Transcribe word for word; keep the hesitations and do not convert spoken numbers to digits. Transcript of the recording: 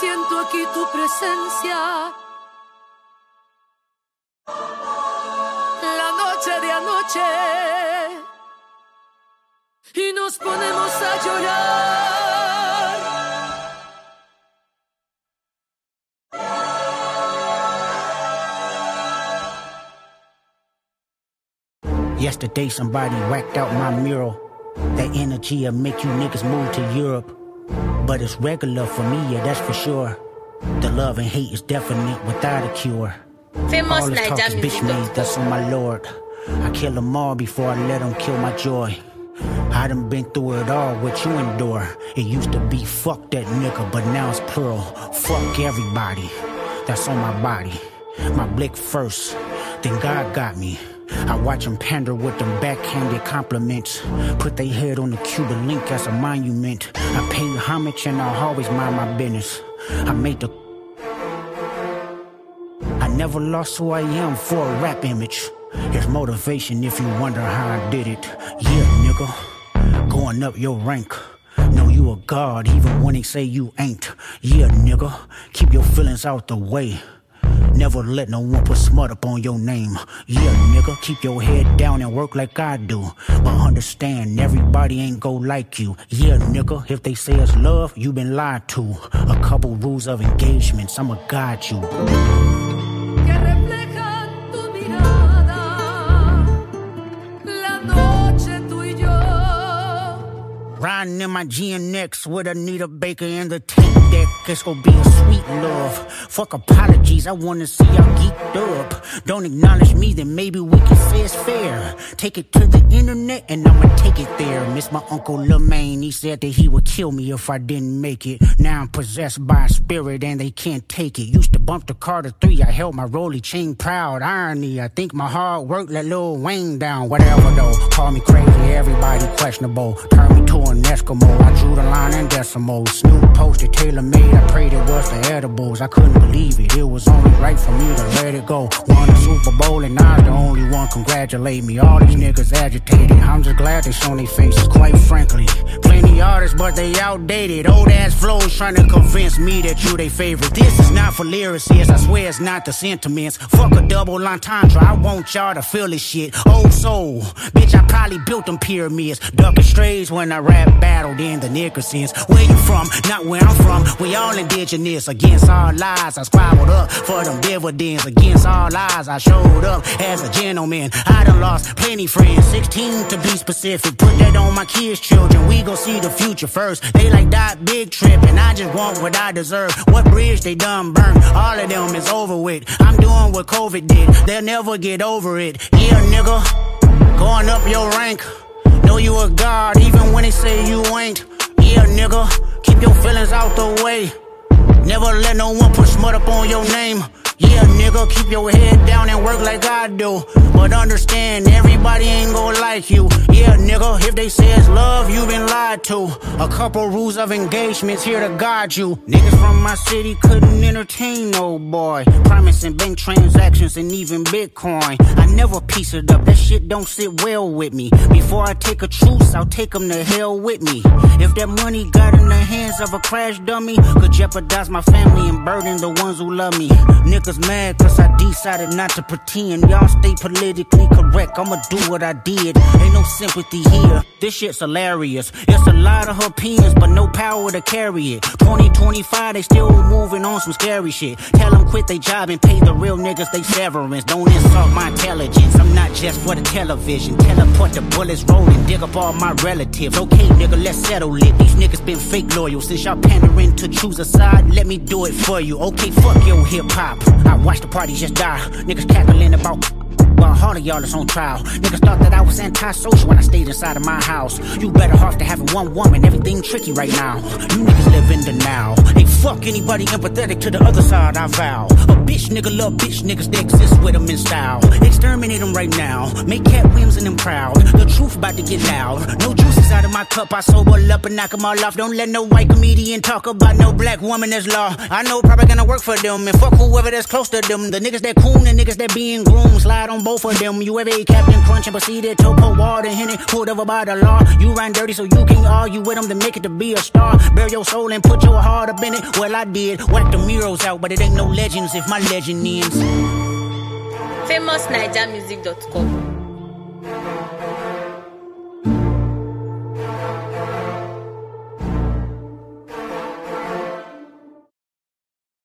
siento aquí tu presencia. La noche de anoche y nos ponemos a llorar. Yesterday somebody whacked out my mural. That energy'll make you niggas move to Europe. But it's regular for me, yeah, that's for sure. The love and hate is definite without a cure. Famous all this talk is bitch made, that's on my lord. I kill them all before I let them kill my joy. I done been through it all, what you endure. It used to be fuck that nigga, but now it's plural. Fuck everybody, that's on my body. My blick first, then God got me. I watch them pander with them backhanded compliments. Put their head on the Cuban link as a monument. I pay homage and I'll always mind my business. I made the I never lost who I am for a rap image. There's motivation if you wonder how I did it. Yeah, nigga, going up your rank. Know you a god even when they say you ain't. Yeah, nigga, keep your feelings out the way. Never let no one put smut up on your name. Yeah, nigga, keep your head down and work like I do. But understand, everybody ain't go like you. Yeah, nigga, if they say it's love, you been lied to. A couple rules of engagements, I'ma guide you. Riding in my G N X with Anita Baker in the tape deck. It's gonna be a sweet love. Fuck apologies, I wanna see y'all geeked up. Don't acknowledge me, then maybe we can say it's fair. Take it to the internet and I'ma take it there. Miss my Uncle Lemaine, he said that he would kill me if I didn't make it. Now I'm possessed by a spirit and they can't take it. Used to bump the Carter three, I held my rolly chain proud. Irony, I think my hard work let Lil Wayne down. Whatever though, call me crazy, everybody questionable. Turn me to an Eskimo, I drew the line in decimals. Snoop posted tailor-made, I prayed it was the edibles. I couldn't believe it, it was only right for me to let it go. Won a Super Bowl and I'm the only one congratulate me. All these niggas agitated, I'm just glad they shown their faces, quite frankly. Plenty artists, but they outdated. Old ass flows trying to convince me that you they favorite. This is not for lyricists, I swear it's not the sentiments. Fuck a double entendre, I want y'all to feel this shit. Old soul, bitch, I probably built them pyramids. Ducking strays when I rap battled in the Nickersons. Where you from? Not where I'm from. We all indigenous. Against all lies, I scribbled up for them dividends. Against all lies, I showed up as a gentleman. I done lost plenty friends, sixteen to be specific. Put that on my kids' children. We gon' see the future first. They like that big trip, and I just want what I deserve. What bridge they done burned? All of them is over with. I'm doing what COVID did. They'll never get over it. Yeah, nigga, going up your rank. Know you a god even when they say you ain't. Yeah, nigga, keep your feelings out the way. Never let no one put smut up on your name. Yeah, nigga, keep your head down and work like I do. But understand, everybody ain't gon' like you. Yeah, nigga, if they say it's love, you been lied to. A couple rules of engagements here to guide you. Niggas from my city couldn't entertain no boy. Promising bank transactions and even Bitcoin. I never piece it up, that shit don't sit well with me. Before I take a truce, I'll take them to hell with me. If that money got in the hands of a crash dummy, could jeopardize my family and burden the ones who love me. Niggas mad cause I decided not to pretend. Y'all stay politically correct, I'ma do what I did. Ain't no sympathy here, this shit's hilarious. It's a lot of opinions but no power to carry it. Twenty twenty-five, they still moving on some scary shit. Tell them quit they job and pay the real niggas they severance. Don't insult my intelligence, I'm not just for the television. Teleport the bullets rolling, dig up all my relatives. Okay nigga, let's settle it. These niggas been fake loyal. Since y'all pandering to choose a side, let me do it for you. Okay, fuck your hip hop, I watch the party just die. Niggas cackling about while all of y'all is on trial. Niggas thought that I was antisocial when I stayed inside of my house. You better off to having one woman, everything tricky right now. You niggas live in the now. Ain't fuck anybody empathetic to the other side, I vow. A bitch nigga love bitch niggas that exist with them in style. Exterminate them right now. Make Cat Williams and them proud. The truth about to get loud. No juices out of my cup. I sober up and knock them all off. Don't let no white comedian talk about no black woman that's law. I know probably gonna work for them. And fuck whoever that's close to them. The niggas that coon and niggas that being groomed. Slide on both of them. You ever ate Captain Crunch and proceeded to pour water in it? Pulled over by the law. You ran dirty so you can't argue with them to make it to be a star. Bear your soul and put your heart up in it. Well, I did. Whack the murals out, but it ain't no legends if my legend ends. famous niger music dot com